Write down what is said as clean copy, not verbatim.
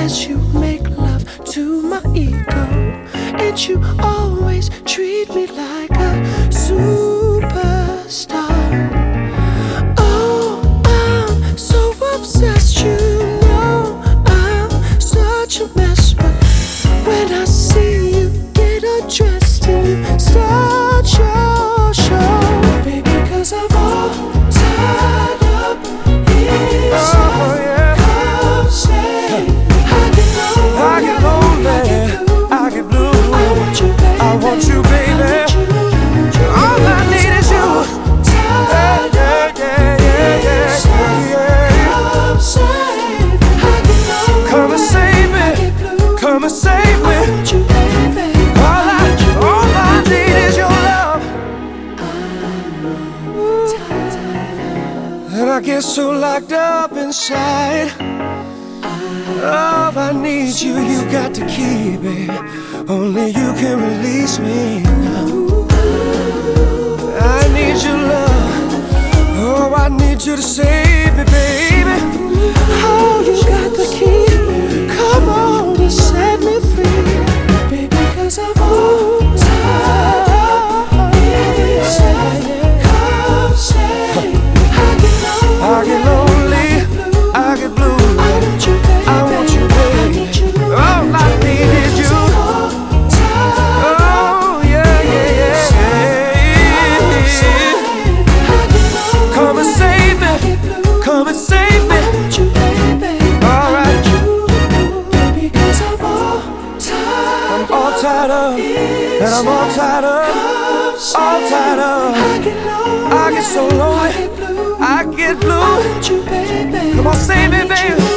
as you make love to my ego. And you always treat me like a superstar. Oh, I'm so obsessed, you know I'm such a mess. But when I see you get undressed, you start your show. Baby, 'cause I'm all tied up inside. Oh, yeah. Come save me. I get lonely, I get blue. I want you, baby. I want you, baby. All I need is you. Yeah, yeah, yeah, yeah, yeah. Come save me. I get lonely, Come and save me. I get blue. Come and save me. I want you, baby. All I need is your love. And I get so locked up inside. Love, I need you, you got to keep it. Only you can release me. I need your love. Oh, I need you to save me, baby. Oh, you got the key. Come on and set me free, baby, 'cause I'm all tied up inside. Come save me. I get lonely, I get blue. I want you, baby. All I need is you. Oh, yeah, yeah, yeah. Come and save me. Come and save me. All right. I'm all tied up, and I'm all tied up, all tied up. I get so lonely, I get blue. Come on, save me, baby.